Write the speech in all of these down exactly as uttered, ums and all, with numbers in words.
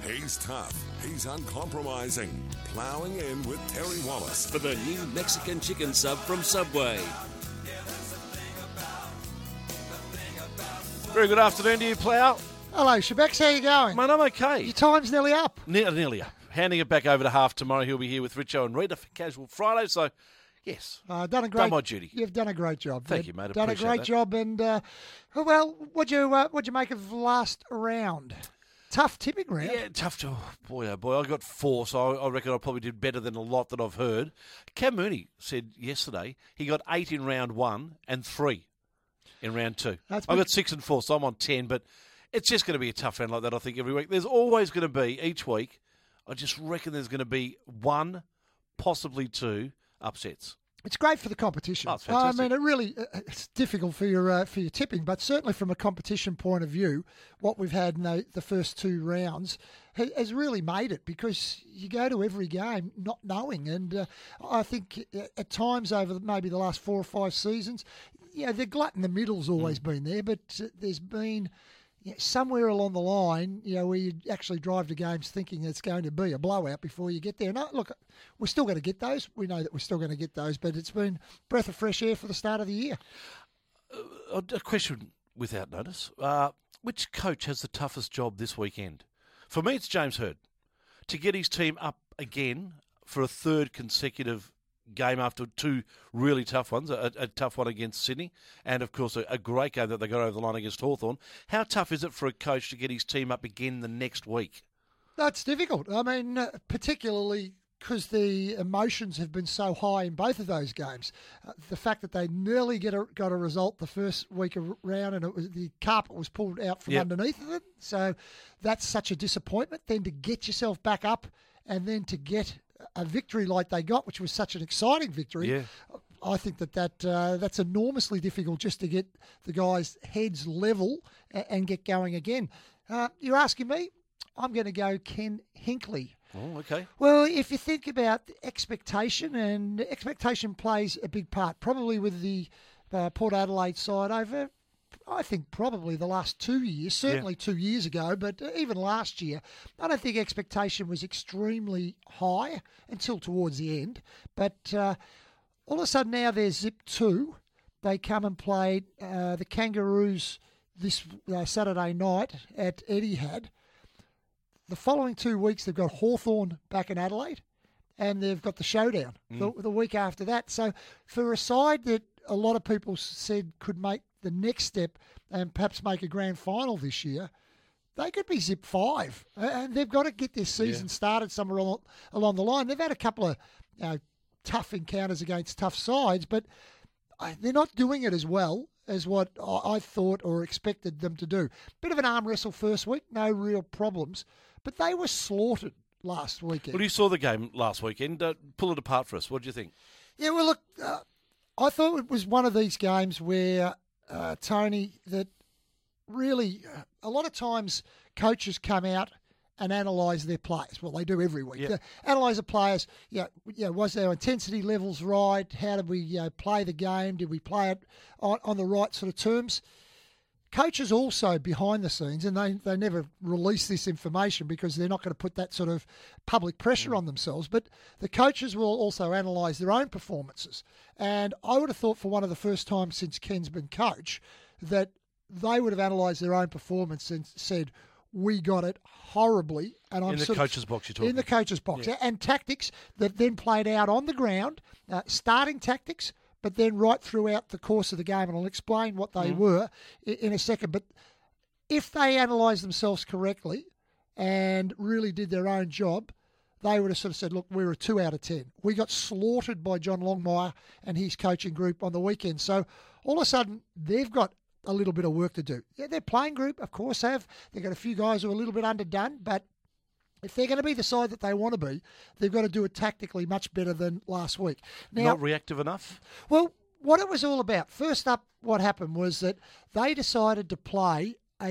He's tough. He's uncompromising. Plowing in with Terry Wallace. For the new Mexican chicken sub from Subway. Very good afternoon to you, Plough. Hello, Shebex. How you going? Mate, I'm okay. Your time's nearly up. Ne- nearly up. Handing it back over to half tomorrow. He'll be here with Richo and Rita for Casual Friday. So, yes, Uh, done a great. done my duty. You've done a great job. Thank You've you, mate. I Done a appreciate great that. job. And uh, well, what'd you uh, what'd you make of the last round? Tough tipping round. Yeah, tough to... Boy, oh boy, I got four, so I, I reckon I probably did better than a lot that I've heard. Cam Mooney said yesterday he got eight in round one and three in round two. That's I been- got six and four, so I'm on ten, but it's just going to be a tough round like that, I think, every week. There's always going to be, each week, I just reckon there's going to be one, possibly two, upsets. It's great for the competition. Oh, it's I fantastic. mean, it really uh, it's difficult for your uh, for your tipping, but certainly from a competition point of view, what we've had in the, the first two rounds ha- has really made it because you go to every game not knowing, and uh, I think uh, at times over the- maybe the last four or five seasons, yeah, the glut in the middle's always been there, but uh, there's been. Yeah, somewhere along the line, you know, where you actually drive to games thinking it's going to be a blowout before you get there. No, look, we're still going to get those. We know that we're still going to get those, but it's been a breath of fresh air for the start of the year. Uh, a question without notice. Uh, which coach has the toughest job this weekend? For me, it's James Hird. To get his team up again for a third consecutive game after two really tough ones, a, a tough one against Sydney, and of course a, a great game that they got over the line against Hawthorn. How tough is it for a coach to get his team up again the next week? That's difficult. I mean, uh, particularly because the emotions have been so high in both of those games. Uh, the fact that they nearly get a, got a result the first week of round and it was the carpet was pulled out from Yep. underneath of it. So that's such a disappointment. Then to get yourself back up and then to get a victory like they got, which was such an exciting victory. Yeah. I think that, that uh, that's enormously difficult just to get the guys' heads level and, and get going again. Uh, you're asking me? I'm going to go Ken Hinkley. Oh, okay. Well, if you think about expectation, and expectation plays a big part, probably with the uh, Port Adelaide side over, I think probably the last two years, certainly two years ago, but even last year, I don't think expectation was extremely high until towards the end. But uh, all of a sudden now they're zip two. They come and played uh, the Kangaroos this uh, Saturday night at Etihad. The following two weeks, they've got Hawthorn back in Adelaide, and they've got the showdown the, the week after that. So for a side that a lot of people said could make the next step and perhaps make a grand final this year, they could be zip five. And they've got to get their season Yeah. started somewhere along, along the line. They've had a couple of you know, tough encounters against tough sides, but uh, they're not doing it as well as what I I thought or expected them to do. Bit of an arm wrestle first week, no real problems, but they were slaughtered last weekend. Well, you saw the game last weekend. Uh, pull it apart for us. What do you think? Yeah, well, look, uh, I thought it was one of these games where, uh, Tony, that really, uh, a lot of times coaches come out and analyse their players. Well, they do every week. Yeah. Uh, analyse the players. Yeah, you know, was their intensity levels right? How did we you know, play the game? Did we play it on, on the right sort of terms? Coaches also behind the scenes, and they, they never release this information because they're not going to put that sort of public pressure on themselves, but the coaches will also analyse their own performances. And I would have thought for one of the first times since Ken's been coach that they would have analysed their own performance and said, we got it horribly. And I'm In the sort of- coach's box you're talking. in the coach's box, yeah. And tactics that then played out on the ground, uh, starting tactics, but then right throughout the course of the game, and I'll explain what they were in, in a second. But if they analysed themselves correctly and really did their own job, they would have sort of said, look, we're a two out of ten. We got slaughtered by John Longmire and his coaching group on the weekend. So all of a sudden, they've got a little bit of work to do. Yeah, their playing group, of course, have. They've got a few guys who are a little bit underdone, but if they're going to be the side that they want to be, they've got to do it tactically much better than last week. Now, Not reactive enough? well, what it was all about, first up, what happened was that they decided to play a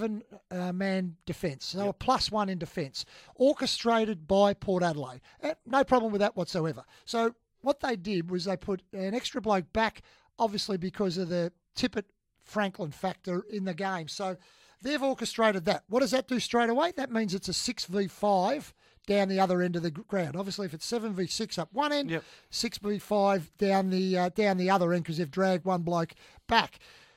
seven-man defence, so a plus one in defence, orchestrated by Port Adelaide. Eh, No problem with that whatsoever. So what they did was they put an extra bloke back, obviously because of the Tippett Franklin factor in the game. So they've orchestrated that. What does that do straight away? That means it's a six v five down the other end of the ground. Obviously, if it's seven v six up one end, Yep. six v five down the uh, down the other end because they've dragged one bloke back.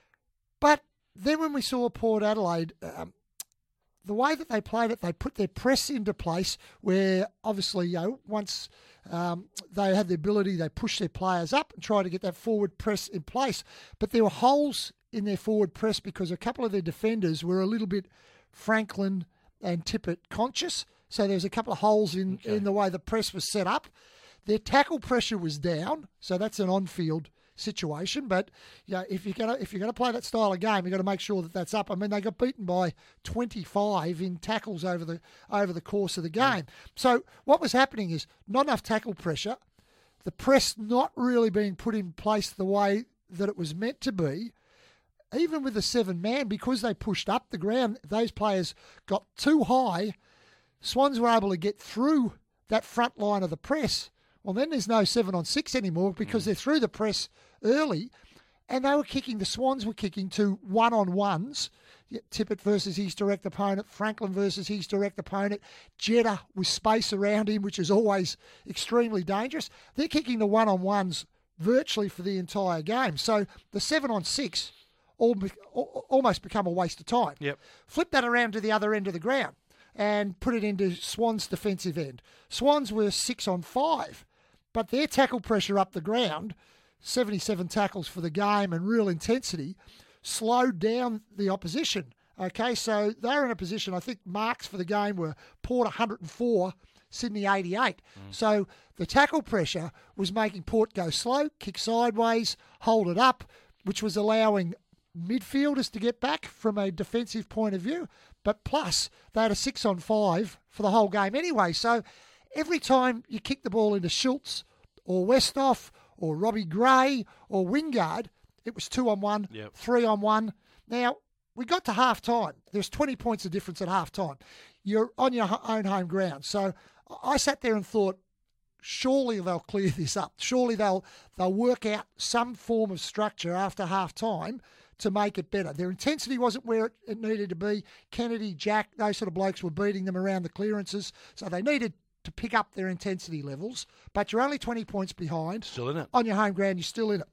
But then when we saw Port Adelaide, um, the way that they played it, they put their press into place where obviously, you know, once um, they had the ability, they pushed their players up and tried to get that forward press in place. But there were holes in their forward press because a couple of their defenders were a little bit Franklin and Tippett conscious. So there's a couple of holes in, Okay. in the way the press was set up. Their tackle pressure was down, so that's an on-field situation. But you know, if you're gonna if you're gonna play that style of game, you've got to make sure that that's up. I mean, they got beaten by twenty-five in tackles over the over the course of the game. So what was happening is not enough tackle pressure, the press not really being put in place the way that it was meant to be. Even with the seven man, because they pushed up the ground, those players got too high. Swans were able to get through that front line of the press. Well, then there's no seven on six anymore because they're through the press early, and they were kicking. The Swans were kicking to one on ones. Tippett versus his direct opponent, Franklin versus his direct opponent. Jeddah with space around him, which is always extremely dangerous. They're kicking the one on ones virtually for the entire game. So the seven on six all, almost become a waste of time. Yep. Flip that around to the other end of the ground and put it into Swans' defensive end. Swans were six on five, but their tackle pressure up the ground, seventy-seven tackles for the game and real intensity, slowed down the opposition. Okay, so they're in a position, I think marks for the game were Port one hundred four, Sydney eighty-eight. Mm. So the tackle pressure was making Port go slow, kick sideways, hold it up, which was allowing midfielders to get back from a defensive point of view. But plus, they had a six on five for the whole game anyway. So every time you kick the ball into Schultz or Westhoff or Robbie Gray or Wingard, it was two on one, Yep. three on one. Now, we got to half time. There's twenty points of difference at half time. You're on your ho- own home ground. So I sat there and thought, surely they'll clear this up. Surely they'll they'll work out some form of structure after half time to make it better. Their intensity wasn't where it, it needed to be. Kennedy, Jack, those sort of blokes were beating them around the clearances. So they needed to pick up their intensity levels. But you're only twenty points behind. Still in it. On your home ground, you're still in it.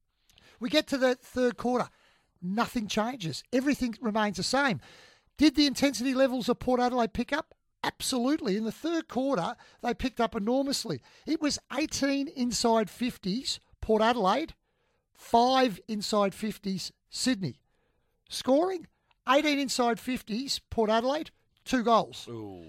We get to the third quarter. Nothing changes. Everything remains the same. Did the intensity levels of Port Adelaide pick up? Absolutely. In the third quarter, they picked up enormously. It was eighteen inside fifties, Port Adelaide, five inside fifties, Sydney. Scoring, eighteen inside fifties, Port Adelaide, two goals. Ooh.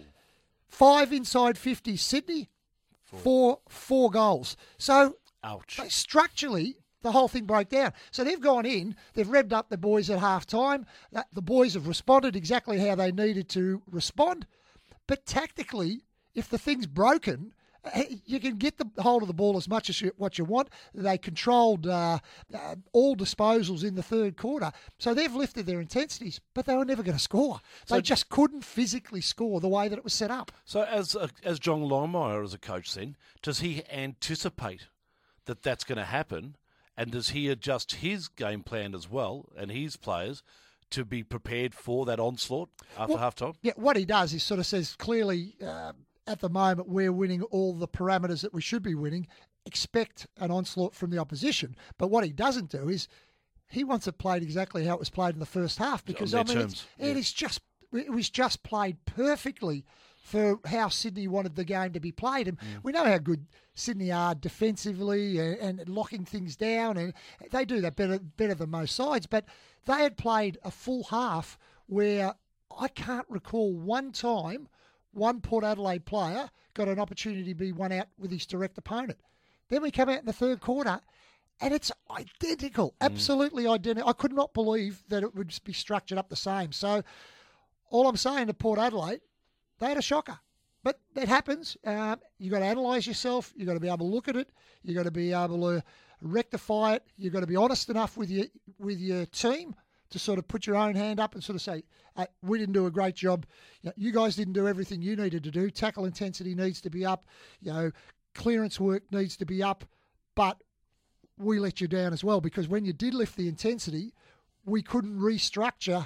Five inside fifties, Sydney, four, four goals. So Ouch. they- structurally, the whole thing broke down. So they've gone in, they've revved up the boys at half time. The boys have responded exactly how they needed to respond. But tactically, if the thing's broken, eh, you can get the hold of the ball as much as you, what you want. They controlled uh, uh, all disposals in the third quarter. So they've lifted their intensities, but they were never going to score. They So- just couldn't physically score the way that it was set up. So as a, as John Longmire as a coach then, does he anticipate that that's going to happen? And does he adjust his game plan as well and his players to be prepared for that onslaught after Well, half-time? Yeah, what he does is sort of says clearly uh, at the moment we're winning all the parameters that we should be winning. Expect an onslaught from the opposition. But what he doesn't do is he wants it played exactly how it was played in the first half because On I their mean terms, it's, it yeah. is just it was just played perfectly for how Sydney wanted the game to be played. And we know how good Sydney are defensively and, and locking things down, and they do that better better than most sides. But they had played a full half where I can't recall one time one Port Adelaide player got an opportunity to be one out with his direct opponent. Then we come out in the third quarter, and it's identical, absolutely identical. I could not believe that it would be structured up the same. So all I'm saying to Port Adelaide, they had a shocker. But that happens. Um, you've got to analyse yourself. You've got to be able to look at it. You've got to be able to rectify it. You've got to be honest enough with your with your team to sort of put your own hand up and sort of say, hey, we didn't do a great job. You know, you guys didn't do everything you needed to do. Tackle intensity needs to be up. You know, clearance work needs to be up. But we let you down as well because when you did lift the intensity, we couldn't restructure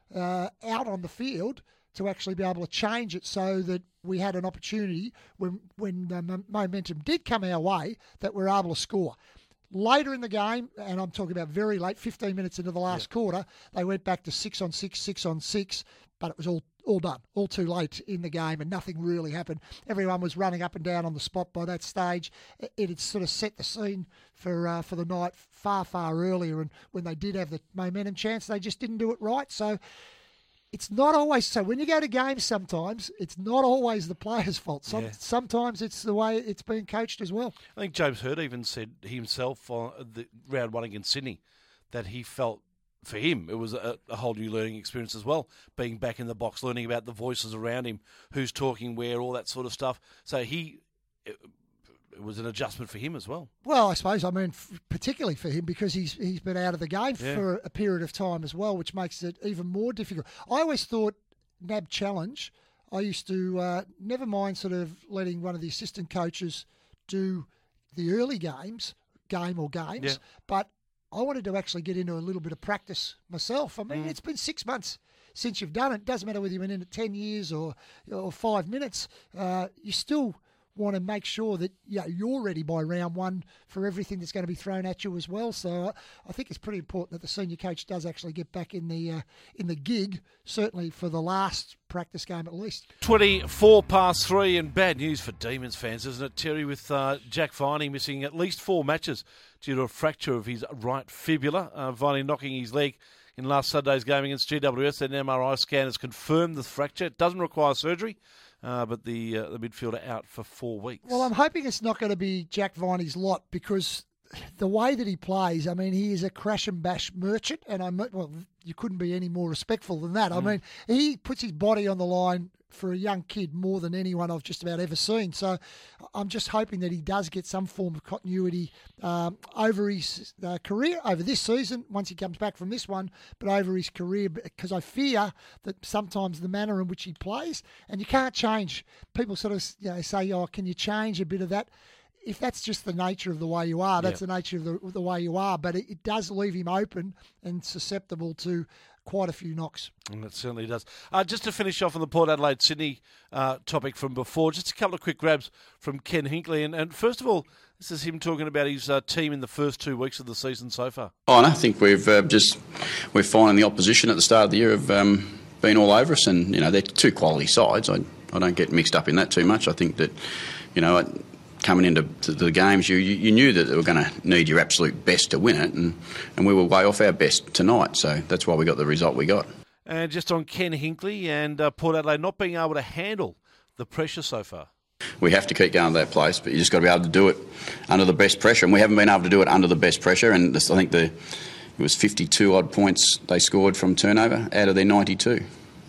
uh, out on the field to actually be able to change it so that we had an opportunity when when the m- momentum did come our way that we're able to score. Later in the game, and I'm talking about very late, fifteen minutes into the last yeah. quarter, they went back to six on six, six on six, but it was all all done, all too late in the game, and nothing really happened. Everyone was running up and down on the spot by that stage. It, it had sort of set the scene for uh, for the night far, far earlier, and when they did have the momentum chance, they just didn't do it right. So it's not always so. When you go to games, sometimes it's not always the players' fault. Some, yeah. Sometimes it's the way it's been coached as well. I think James Hird even said himself on the round one against Sydney that he felt for him it was a, a whole new learning experience as well, being back in the box, learning about the voices around him, who's talking where, all that sort of stuff. So he... It, It was an adjustment for him as well. Well, I suppose, I mean, f- particularly for him because he's he's been out of the game yeah. for a period of time as well, which makes it even more difficult. I always thought N A B Challenge, I used to uh, never mind sort of letting one of the assistant coaches do the early games, game or games, yeah. but I wanted to actually get into a little bit of practice myself. I mean, Mm. it's been six months since you've done it. It doesn't matter whether you've been in it ten years or, or five minutes. Uh, you still want to make sure that yeah, you're ready by round one for everything that's going to be thrown at you as well. So I think it's pretty important that the senior coach does actually get back in the uh, in the gig, certainly for the last practice game at least. twenty-four past three, and bad news for Demons fans, isn't it, Terry, with uh, Jack Viney missing at least four matches due to a fracture of his right fibula. Uh, Viney knocking his leg in last Sunday's game against G W S. An M R I scan has confirmed the fracture. It doesn't require surgery. Uh, but the uh, the midfielder out for four weeks. Well, I'm hoping it's not going to be Jack Viney's lot because the way that he plays, I mean, he is a crash and bash merchant, and I well, you couldn't be any more respectful than that. Mm. I mean, he puts his body on the line for a young kid more than anyone I've just about ever seen. So I'm just hoping that he does get some form of continuity um, over his uh, career, over this season, once he comes back from this one, but over his career, because I fear that sometimes the manner in which he plays, and you can't change. People sort of you know, say, oh, can you change a bit of that? If that's just the nature of the way you are, that's yep. the nature of the, the way you are. But it, it does leave him open and susceptible to quite a few knocks. And it certainly does. Uh, just to finish off on the Port Adelaide Sydney uh, topic from before, just a couple of quick grabs from Ken Hinkley. And, and first of all, this is him talking about his uh, team in the first two weeks of the season so far. Oh, and I think we've uh, just we're finding the opposition at the start of the year have um, been all over us, and you know they're two quality sides. I I don't get mixed up in that too much. I think that you know. I, Coming into the games, you, you knew that they were going to need your absolute best to win it, and, and we were way off our best tonight, so that's why we got the result we got. And just on Ken Hinkley and uh, Port Adelaide not being able to handle the pressure so far. We have to keep going to that place, but you just got to be able to do it under the best pressure, and we haven't been able to do it under the best pressure, and this, I think the, it was fifty-two odd points they scored from turnover out of their ninety-two.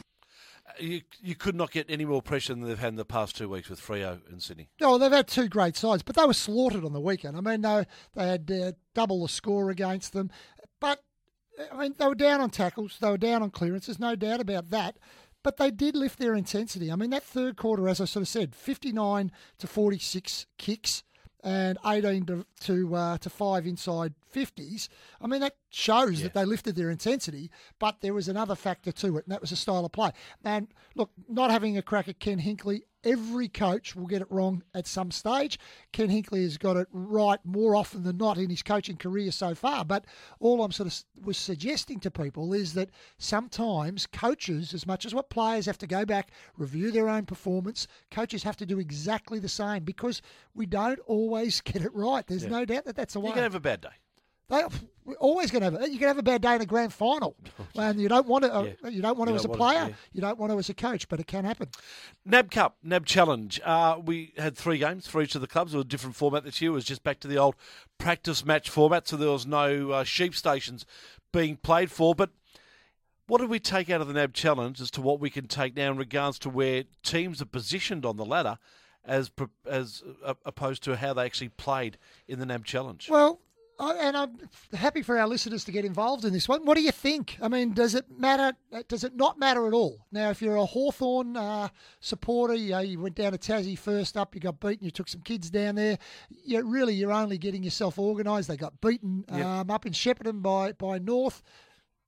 You, you could not get any more pressure than they've had in the past two weeks with Freo and Sydney. No, they've had two great sides, but they were slaughtered on the weekend. I mean, they, they had uh, double the score against them. But, I mean, they were down on tackles. They were down on clearances, no doubt about that. But they did lift their intensity. I mean, that third quarter, as I sort of said, fifty-nine to forty-six kicks and eighteen to to, uh, to five inside fifties. I mean, that shows yeah. that they lifted their intensity, but there was another factor to it, and that was the style of play. And look, not having a crack at Ken Hinkley, every coach will get it wrong at some stage. Ken Hinkley has got it right more often than not in his coaching career so far. But all I'm sort of was suggesting to people is that sometimes coaches, as much as what players have to go back, review their own performance, coaches have to do exactly the same because we don't always get it right. There's yeah. no doubt that that's the way. You can have a bad day. They, we're always going to have. You can have a bad day in a grand final, and you don't want to. Uh, yeah. You don't want to you as a want player. to, yeah. You don't want to as a coach, but it can happen. N A B Cup, N A B Challenge. Uh, we had three games for each of the clubs. It was a different format this year. It was just back to the old practice match format, so there was no uh, sheep stations being played for. But what did we take out of the N A B Challenge as to what we can take now in regards to where teams are positioned on the ladder, as as uh, opposed to how they actually played in the N A B Challenge? Well. And I'm happy for our listeners to get involved in this one. What do you think? I mean, does it matter? Does it not matter at all? Now, if you're a Hawthorn uh, supporter, you know, you went down to Tassie first up, you got beaten, you took some kids down there. You really, you're only getting yourself organised. They got beaten yep. um, up in Shepparton by by North. But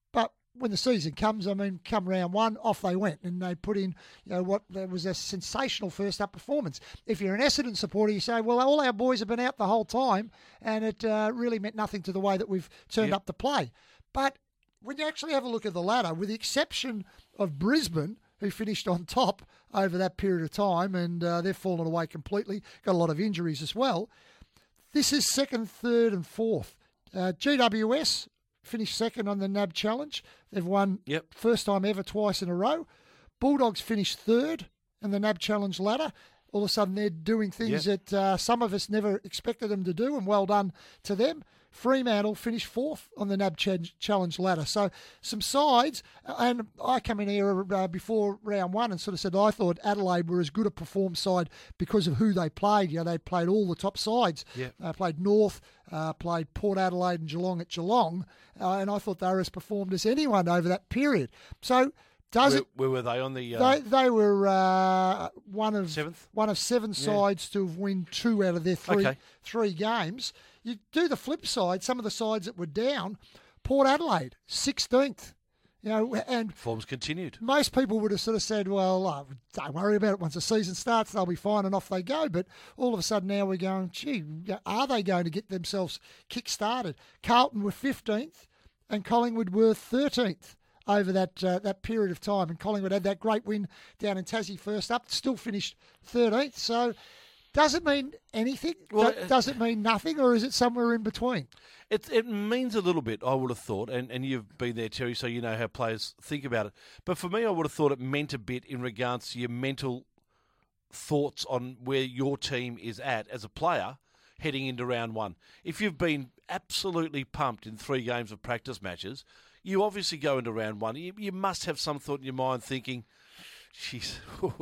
when the season comes, I mean, come round one, off they went, and they put in, you know, what there was a sensational first-up performance. If you're an Essendon supporter, you say, well, all our boys have been out the whole time, and it uh, really meant nothing to the way that we've turned Yep. up the play. But when you actually have a look at the ladder, with the exception of Brisbane, who finished on top over that period of time, and uh, they've fallen away completely, got a lot of injuries as well, this is second, third, and fourth. Uh, G W S finished second on the N A B Challenge. They've won Yep. first time ever twice in a row. Bulldogs finished third in the N A B Challenge ladder. All of a sudden, they're doing things Yep. that uh, some of us never expected them to do, and well done to them. Fremantle finished fourth on the N A B Ch- Challenge ladder. So some sides, and I come in here uh, before round one and sort of said I thought Adelaide were as good a performed side because of who they played. You know, they played all the top sides. Yep. They played North, uh, played Port Adelaide and Geelong at Geelong, uh, and I thought they were as performed as anyone over that period. So does Where, it? where were they on the? Uh, They they were uh, one of Seventh? one of seven sides to have win two out of their three Okay. three games. You do the flip side. Some of the sides that were down, Port Adelaide sixteenth. You know, and Forms continued. most people would have sort of said, well, oh, don't worry about it. Once the season starts, they'll be fine, and off they go. But all of a sudden now we're going, gee, are they going to get themselves kick-started? Carlton were fifteenth and Collingwood were thirteenth over that uh, that period of time. And Collingwood had that great win down in Tassie first up, still finished thirteenth. So does it mean anything? Well, Do- does it mean nothing, or is it somewhere in between? It it means a little bit, I would have thought, and, and you've been there, Terry, so you know how players think about it. But for me, I would have thought it meant a bit in regards to your mental thoughts on where your team is at as a player heading into round one. If you've been absolutely pumped in three games of practice matches, you obviously go into round one. You, you must have some thought in your mind thinking, jeez,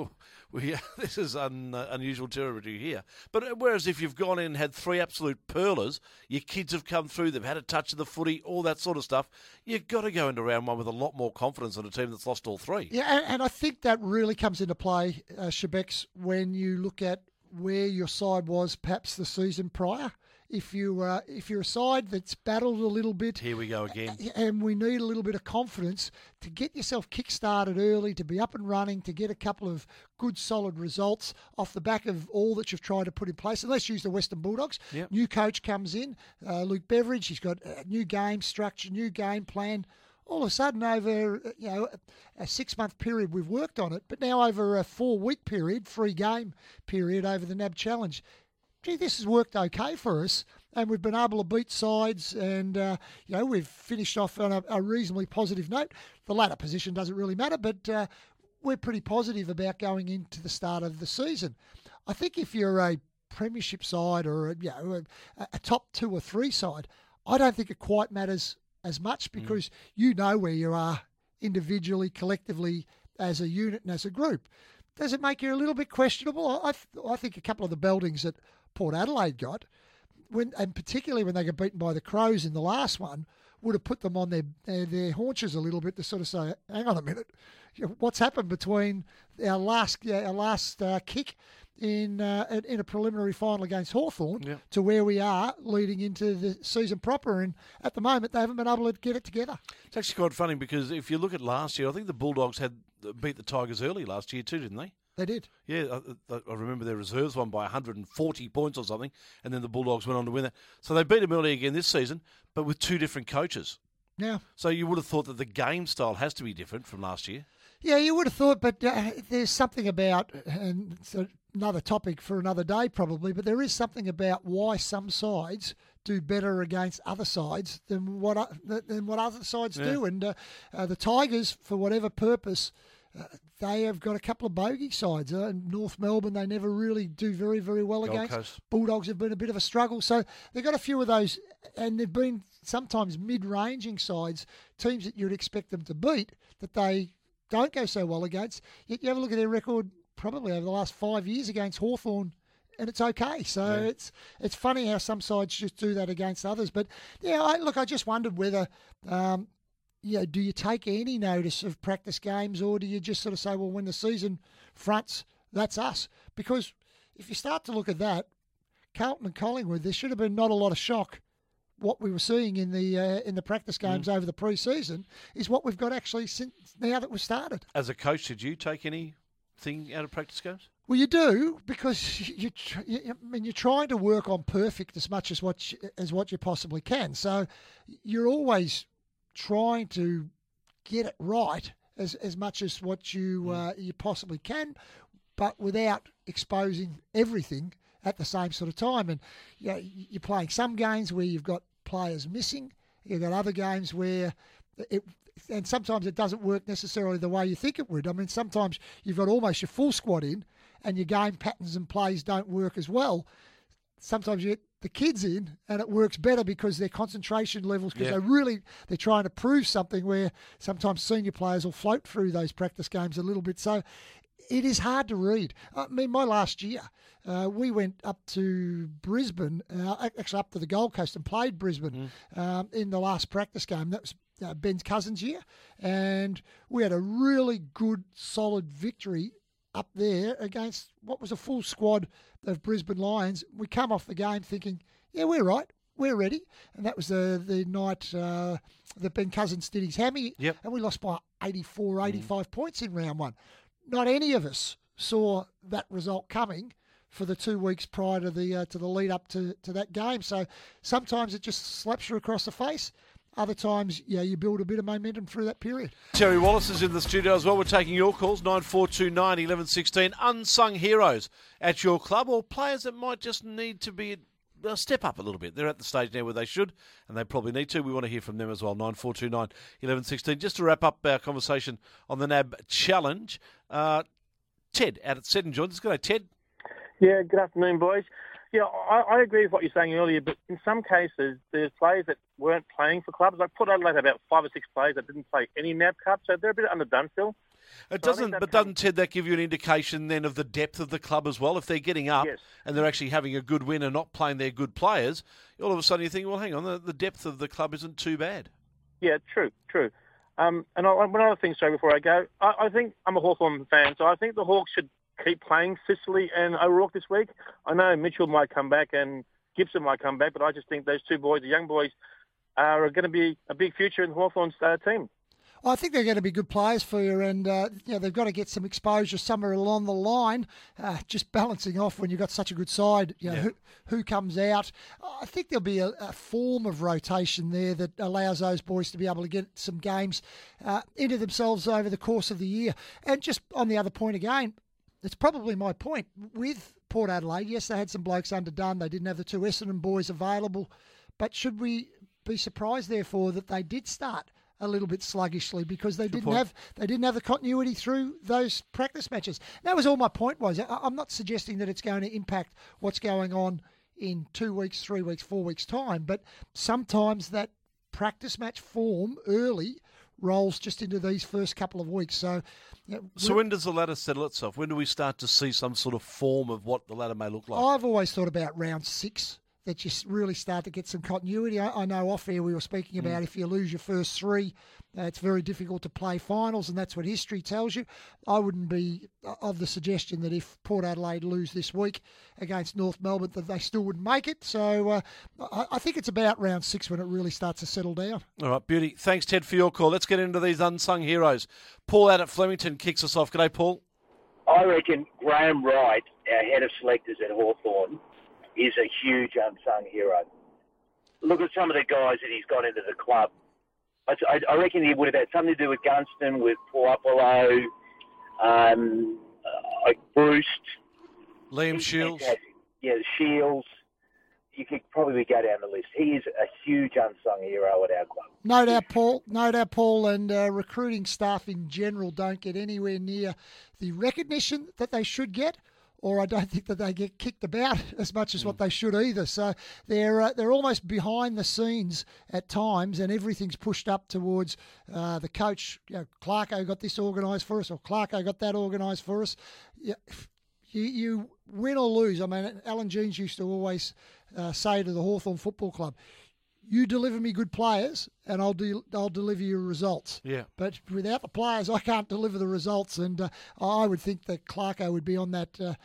we, this is un, uh, unusual territory here. But whereas if you've gone in and had three absolute pearlers, your kids have come through, they've had a touch of the footy, all that sort of stuff, you've got to go into round one with a lot more confidence than a team that's lost all three. Yeah, and, and I think that really comes into play, uh, Shebex, when you look at where your side was perhaps the season prior. If you uh, if you're a side that's battled a little bit, Here we go again. and we need a little bit of confidence to get yourself kick-started early, to be up and running, to get a couple of good, solid results off the back of all that you've tried to put in place. And let's use the Western Bulldogs. Yep. New coach comes in, uh, Luke Beveridge. He's got a new game structure, new game plan. All of a sudden, over you know a six-month period, we've worked on it, but now over a four-week period, three-game period over the N A B Challenge, gee, this has worked okay for us, and we've been able to beat sides, and uh, you know we've finished off on a, a reasonably positive note. The ladder position doesn't really matter, but uh, we're pretty positive about going into the start of the season. I think if you're a premiership side or a, you know a, a top two or three side, I don't think it quite matters as much because mm. you know where you are individually, collectively, as a unit and as a group. Does it make you a little bit questionable? I, I think a couple of the beltings that Port Adelaide got, when and particularly when they got beaten by the Crows in the last one, would have put them on their their, their haunches a little bit to sort of say, hang on a minute, what's happened between our last our last uh, kick in uh, in a preliminary final against Hawthorn yeah. to where we are leading into the season proper, and at the moment they haven't been able to get it together. It's actually quite funny because if you look at last year, I think the Bulldogs had beat the Tigers early last year too, didn't they? They did. Yeah, I, I remember their reserves won by one hundred forty points or something, and then the Bulldogs went on to win it. So they beat them early again this season, but with two different coaches. Yeah. So you would have thought that the game style has to be different from last year. Yeah, you would have thought, but uh, there's something about, and it's another topic for another day probably, but there is something about why some sides do better against other sides than what than what other sides yeah. do. And uh, uh, the Tigers, for whatever purpose, uh, they have got a couple of bogey sides. Uh, North Melbourne, they never really do very, very well Gold against. Coast. Bulldogs have been a bit of a struggle. So they've got a few of those, and they've been sometimes mid-ranging sides, teams that you'd expect them to beat, that they don't go so well against. Yet you have a look at their record probably over the last five years against Hawthorn, and it's okay. So yeah. it's it's funny how some sides just do that against others. But, yeah, I, look, I just wondered whether, um, you know, do you take any notice of practice games, or do you just sort of say, well, when the season fronts, that's us? Because if you start to look at that, Carlton and Collingwood, there should have been not a lot of shock what we were seeing in the uh, in the practice games mm. over the pre-season is what we've got actually since now that we've started. As a coach, did you take anything out of practice games? Well, you do, because you, you, I mean, you're trying to work on perfect as much as what you, as what you possibly can. So you're always trying to get it right as as much as what you mm. uh, you possibly can, but without exposing everything at the same sort of time. And you know, you're playing some games where you've got players missing. You've got other games where it, and sometimes it doesn't work necessarily the way you think it would. I mean, sometimes you've got almost your full squad in and your game patterns and plays don't work as well. Sometimes you get the kids in and it works better because their concentration levels, because yeah. they really, they're trying to prove something, where sometimes senior players will float through those practice games a little bit. So it is hard to read. I mean, my last year, uh, we went up to Brisbane, uh, actually up to the Gold Coast, and played Brisbane mm. um, in the last practice game. That was uh, Ben's cousin's year. And we had a really good, solid victory up there against what was a full squad of Brisbane Lions. We come off the game thinking, yeah, we're right. We're ready. And that was the the night uh, that Ben Cousins did his hammy. Yep. And we lost by eighty-four, eighty-five mm. points in round one. Not any of us saw that result coming for the two weeks prior to the uh, to the lead up to, to that game. So sometimes it just slaps you across the face. Other times, yeah, you build a bit of momentum through that period. Terry Wallace is in the studio as well. We're taking your calls, nine four two nine, one one one six. Unsung heroes at your club, or players that might just need to be uh, step up a little bit. They're at the stage now where they should, and they probably need to. We want to hear from them as well, nine four two nine, one one one six. Just to wrap up our conversation on the N A B Challenge, uh, Ted out at Seddon joins us. Good day, Ted. Yeah, good afternoon, boys. Yeah, I, I agree with what you're saying earlier, but in some cases, there's players that weren't playing for clubs. Like Port Adelaide had about five or six players that didn't play any N A B Cup, so they're a bit underdone still. It so doesn't, but doesn't, Ted, that give you an indication then of the depth of the club as well? If they're getting up yes. and they're actually having a good win and not playing their good players, all of a sudden you think, well, hang on, the, the depth of the club isn't too bad. Yeah, true, true. Um, and I, one other thing, sorry, before I go, I, I think I'm a Hawthorn fan, so I think the Hawks should keep playing Sicily and O'Rourke this week. I know Mitchell might come back and Gibson might come back, but I just think those two boys, the young boys, are going to be a big future in Hawthorn's uh, team. I think they're going to be good players for you, and uh, you know, they've got to get some exposure somewhere along the line, uh, just balancing off when you've got such a good side. You know, yeah. who, who comes out. I think there'll be a, a form of rotation there that allows those boys to be able to get some games uh, into themselves over the course of the year. And just on the other point again, it's probably my point with Port Adelaide. Yes, they had some blokes underdone. They didn't have the two Essendon boys available. But should we be surprised, therefore, that they did start a little bit sluggishly because they Good didn't point. have they didn't have the continuity through those practice matches? That was all my point was. I, I'm not suggesting that it's going to impact what's going on in two weeks, three weeks, four weeks' time, but sometimes that practice match form early rolls just into these first couple of weeks. So, you know, so when does the ladder settle itself? When do we start to see some sort of form of what the ladder may look like? I've always thought about round six, that you really start to get some continuity. I, I know off air we were speaking about mm. if you lose your first three, uh, it's very difficult to play finals, and that's what history tells you. I wouldn't be of the suggestion that if Port Adelaide lose this week against North Melbourne that they still wouldn't make it. So uh, I, I think it's about round six when it really starts to settle down. All right, beauty. Thanks, Ted, for your call. Let's get into these unsung heroes. Paul out at Flemington kicks us off. G'day, Paul. I reckon Graham Wright, our head of selectors at Hawthorn, is a huge unsung hero. Look at some of the guys that he's got into the club. I, I reckon he would have had something to do with Gunston, with Paul Apollo, um, uh, like Bruce. Liam He's Shields. fantastic. Yeah, Shields. You could probably go down the list. He is a huge unsung hero at our club. No doubt, Paul. No doubt, Paul, and uh, recruiting staff in general don't get anywhere near the recognition that they should get, or I don't think that they get kicked about as much as mm. what they should either. So they're uh, they're almost behind the scenes at times, and everything's pushed up towards uh, the coach. You know, Clarko got this organised for us, or Clarko got that organised for us. Yeah, you, you win or lose. I mean, Alan Jeans used to always uh, say to the Hawthorn Football Club, you deliver me good players and I'll de- I'll deliver you results. Yeah. But without the players, I can't deliver the results. And uh, I would think that Clarko would be on that uh,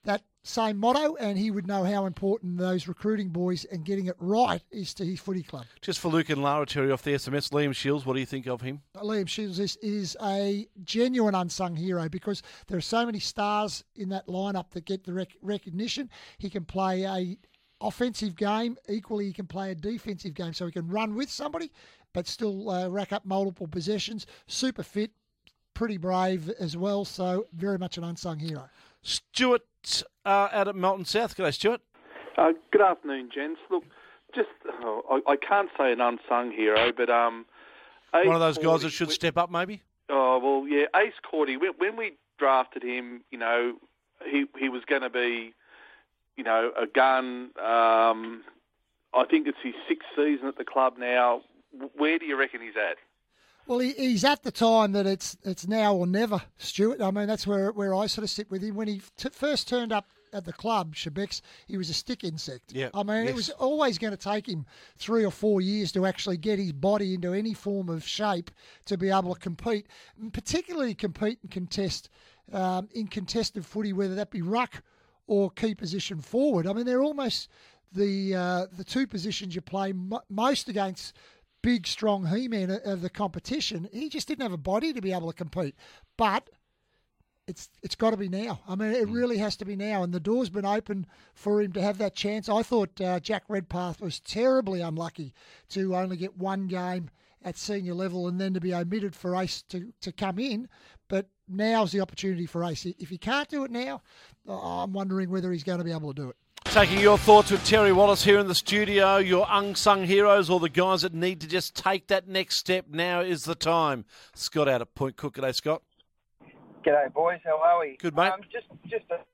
that same motto, and he would know how important those recruiting boys and getting it right is to his footy club. Just for Luke and Lara, Terry, off the S M S, Liam Shields, what do you think of him? Liam Shields is, is a genuine unsung hero because there are so many stars in that lineup that get the rec- recognition. He can play a offensive game. Equally, he can play a defensive game, so he can run with somebody but still uh, rack up multiple possessions. Super fit, pretty brave as well, so very much an unsung hero. Stuart uh, out at Melton South. G'day, Stuart. Uh, good afternoon, gents. Look, just oh, I, I can't say an unsung hero, but um, Ace one of those Cordy, guys that should step up, maybe. Oh well, yeah, Ace Cordy. When, when we drafted him, you know, he he was going to be, you know, a gun. Um, I think it's his sixth season at the club now. Where do you reckon he's at? Well, he, he's at the time that it's it's now or never, Stuart. I mean, that's where where I sort of sit with him. When he t- first turned up at the club, Shebex, he was a stick insect. Yeah. I mean, yes. it was always going to take him three or four years to actually get his body into any form of shape to be able to compete, and particularly compete and contest um, in contested footy, whether that be ruck or key position forward. I mean, they're almost the uh, the two positions you play mo- most against big, strong he-man of the competition. He just didn't have a body to be able to compete. But it's it's got to be now. I mean, it really has to be now. And the door's been open for him to have that chance. I thought uh, Jack Redpath was terribly unlucky to only get one game at senior level and then to be omitted for Ace to, to come in. But now's the opportunity for Ace. If he can't do it now, I'm wondering whether he's going to be able to do it. Taking your thoughts with Terry Wallace here in the studio, your unsung heroes or the guys that need to just take that next step. Now is the time. Scott out at Point Cook. G'day, Scott. G'day, boys. How are we? Good, mate. Um, just, just a...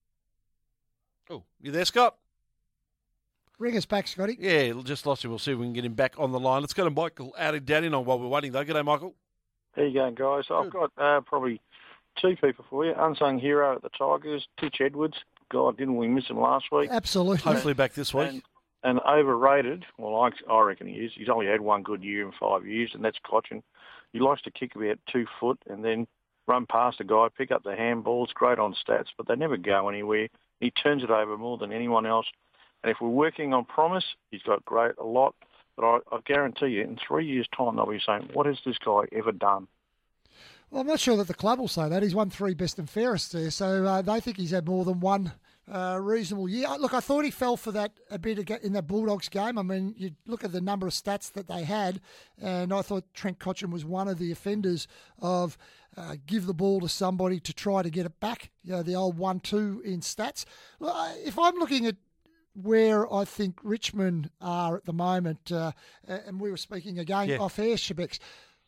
Oh, you there, Scott? Ring us back, Scotty. Yeah, just lost him. We'll see if we can get him back on the line. Let's go to Michael out in Dandenong while we're waiting, though. G'day, Michael. How you going, guys? I've got uh, probably two people for you. Unsung hero at the Tigers, Titch Edwards. God, didn't we miss him last week? Absolutely. Hopefully back this week. And, and overrated, well, I, I reckon he is. He's only had one good year in five years, and that's Cochin. He likes to kick about two foot and then run past a guy, pick up the handballs, great on stats, but they never go anywhere. He turns it over more than anyone else. And if we're working on promise, he's got great a lot. But I, I guarantee you, in three years' time, they'll be saying, what has this guy ever done? Well, I'm not sure that the club will say that. He's won three best and fairest there, so uh, they think he's had more than one uh, reasonable year. Look, I thought he fell for that a bit in that Bulldogs game. I mean, you look at the number of stats that they had, and I thought Trent Cotchin was one of the offenders of uh, give the ball to somebody to try to get it back, you know, the old one two in stats. Well, if I'm looking at where I think Richmond are at the moment, uh, and we were speaking again yeah. off air, Shebex,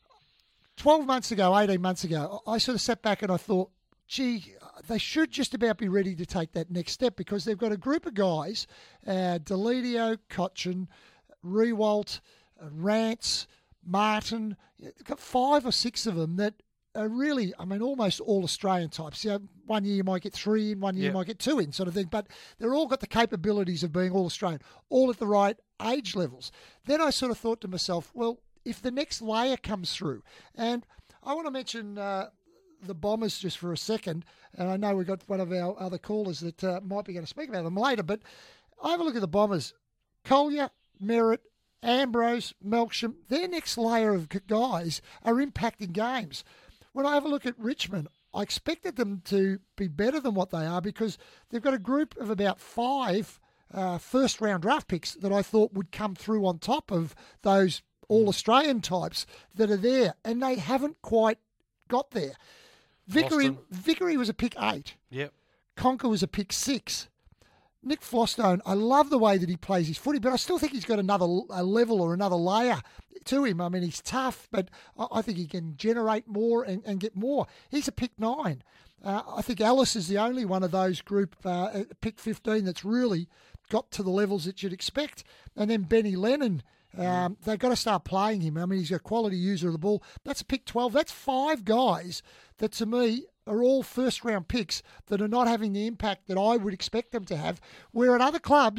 twelve months ago, eighteen months ago, I sort of sat back and I thought, gee, they should just about be ready to take that next step because they've got a group of guys, uh, Deledio, Cotchin, Rewalt, uh, Rance, Martin, they've got five or six of them that are really, I mean, almost all Australian types. You know, one year you might get three in, one year yeah. you might get two in sort of thing, but they're all got the capabilities of being all Australian, all at the right age levels. Then I sort of thought to myself, well, if the next layer comes through, and I want to mention uh, the Bombers just for a second, and I know we've got one of our other callers that uh, might be going to speak about them later, but I have a look at the Bombers. Collier, Merritt, Ambrose, Melksham, their next layer of guys are impacting games. When I have a look at Richmond, I expected them to be better than what they are because they've got a group of about five uh, first-round draft picks that I thought would come through on top of those all-Australian types that are there, and they haven't quite got there. Vickery, Vickery was a pick eight. Yep. Conker was a pick six. Nick Flostone, I love the way that he plays his footy, but I still think he's got another a level or another layer to him. I mean, he's tough, but I think he can generate more and, and get more. He's a pick nine. Uh, I think Ellis is the only one of those group, uh, pick fifteen, that's really got to the levels that you'd expect. And then Benny Lennon, um, they've got to start playing him. I mean, he's a quality user of the ball. That's a pick twelve. That's five guys that, to me, are all first-round picks that are not having the impact that I would expect them to have, where at other clubs,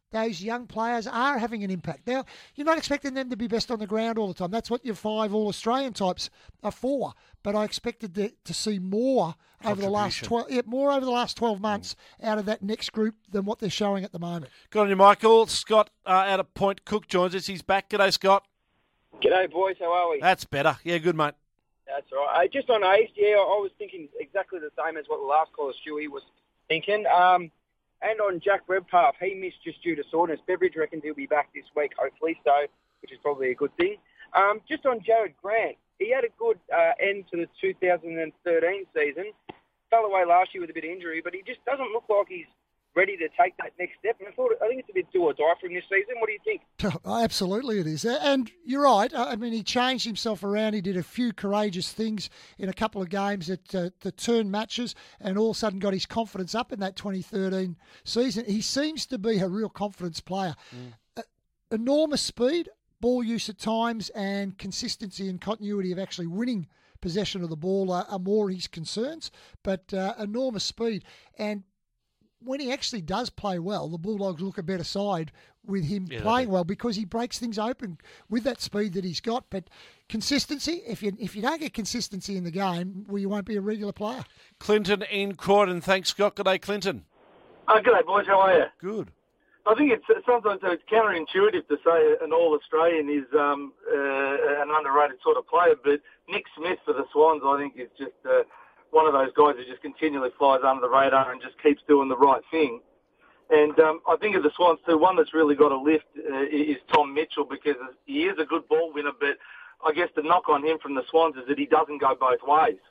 those young players are having an impact. Now, you're not expecting them to be best on the ground all the time. That's what your five All-Australian types are for. But I expected to, to see more over the last twelve, yeah, more over the last twelve months mm. out of that next group than what they're showing at the moment. Good on you, Michael. Scott uh, out of Point Cook joins us. He's back. G'day, Scott. G'day, boys. How are we? That's better. Yeah, good, mate. That's all right. Uh, just on Ace, yeah, I was thinking exactly the same as what the last caller, Stewie, was thinking. Um, and on Jack Redpath, he missed just due to soreness. Beveridge reckons he'll be back this week, hopefully, so which is probably a good thing. Um, just on Jared Grant, he had a good uh, end to the two thousand thirteen season. Fell away last year with a bit of injury, but he just doesn't look like he's ready to take that next step. And I thought, I think it's a bit do or die for him this season. What do you think? Oh, absolutely it is. And you're right. I mean, he changed himself around. He did a few courageous things in a couple of games that, uh, that turned matches and all of a sudden got his confidence up in that twenty thirteen season. He seems to be a real confidence player. Mm. Uh, enormous speed, ball use at times, and consistency and continuity of actually winning possession of the ball are, are more his concerns, but uh, enormous speed. And when he actually does play well, the Bulldogs look a better side with him yeah, playing well because he breaks things open with that speed that he's got. But consistency, if you if you don't get consistency in the game, well, you won't be a regular player. Clinton in Croydon. Thanks, Scott. Good day, Clinton. Oh, good day, boys. How are you? Good. I think it's sometimes it's counterintuitive to say an All-Australian is um, uh, an underrated sort of player, but Nick Smith for the Swans, I think, is just uh, one of those guys who just continually flies under the radar and just keeps doing the right thing. And um, I think of the Swans too, one that's really got a lift uh, is Tom Mitchell because he is a good ball winner, but I guess the knock on him from the Swans is that he doesn't go both ways.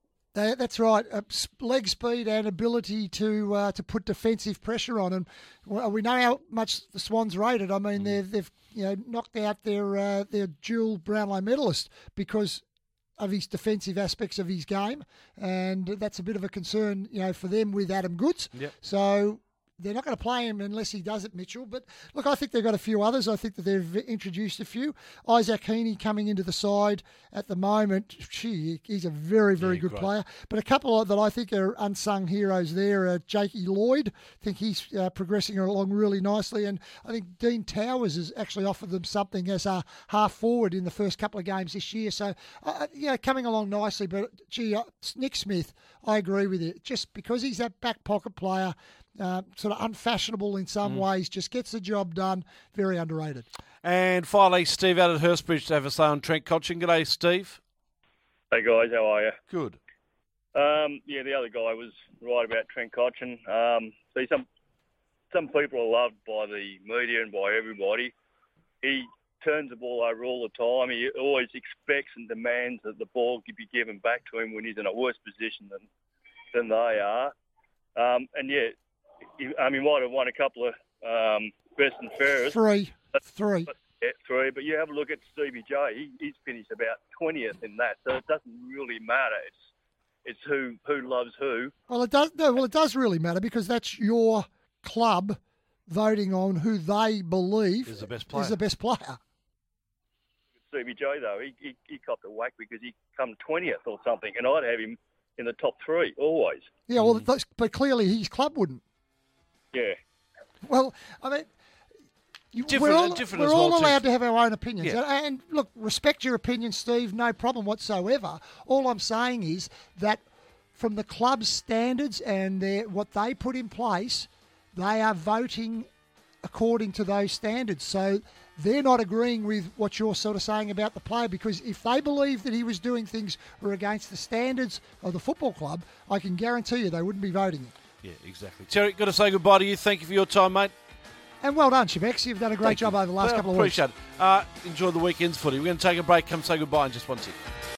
That's right. Uh, leg speed and ability to uh, to put defensive pressure on, and we know how much the Swans rated. I mean, mm. they've they've you know knocked out their uh, their dual Brownlow medalist because of his defensive aspects of his game, and that's a bit of a concern, you know, for them with Adam Goods. Yep. So they're not going to play him unless he does it, Mitchell. But, look, I think they've got a few others. I think that they've introduced a few. Isaac Heaney coming into the side at the moment. Gee, he's a very, very yeah, good great. player. But a couple that I think are unsung heroes there are Jakey Lloyd. I think he's uh, progressing along really nicely. And I think Dean Towers has actually offered them something as a half forward in the first couple of games this year. So, uh, yeah, coming along nicely. But, gee, uh, Nick Smith, I agree with you. Just because he's that back pocket player, Uh, sort of unfashionable in some mm. ways, just gets the job done, very underrated. And finally, Steve out at Hurstbridge to have a say on Trent Cotchin. G'day, Steve. Hey, guys, how are you? Good. Um, yeah, the other guy was right about Trent Cotchin. Um, see, some some people are loved by the media and by everybody. He turns the ball over all the time. He always expects and demands that the ball be given back to him when he's in a worse position than, than they are. Um, and, yeah, Um, he might have won a couple of um, best and fairest. Three. Three. But, yeah, three. But you have a look at Stevie J. He, he's finished about twentieth in that, so it doesn't really matter. It's it's who who loves who. Well, it does. No, well, it does really matter because that's your club voting on who they believe is the best player. Is the best player. Stevie J though, he, he he copped a whack because he come twentieth or something, and I'd have him in the top three always. Yeah, well, mm. but clearly his club wouldn't. Yeah. Well, I mean, you, different, we're all, different we're as well all allowed too. to have our own opinions. Yeah. And, and look, respect your opinion, Steve, no problem whatsoever. All I'm saying is that from the club's standards and their, what they put in place, they are voting according to those standards. So they're not agreeing with what you're sort of saying about the player, because if they believe that he was doing things were against the standards of the football club, I can guarantee you they wouldn't be voting him. Yeah, exactly. Terry, got to say goodbye to you. Thank you for your time, mate. And well done, Shebex. You've done a great Thank job you. over the last well, couple of appreciate weeks. Appreciate it. Uh, enjoy the weekend's footy. We're going to take a break. Come say goodbye in just one tick.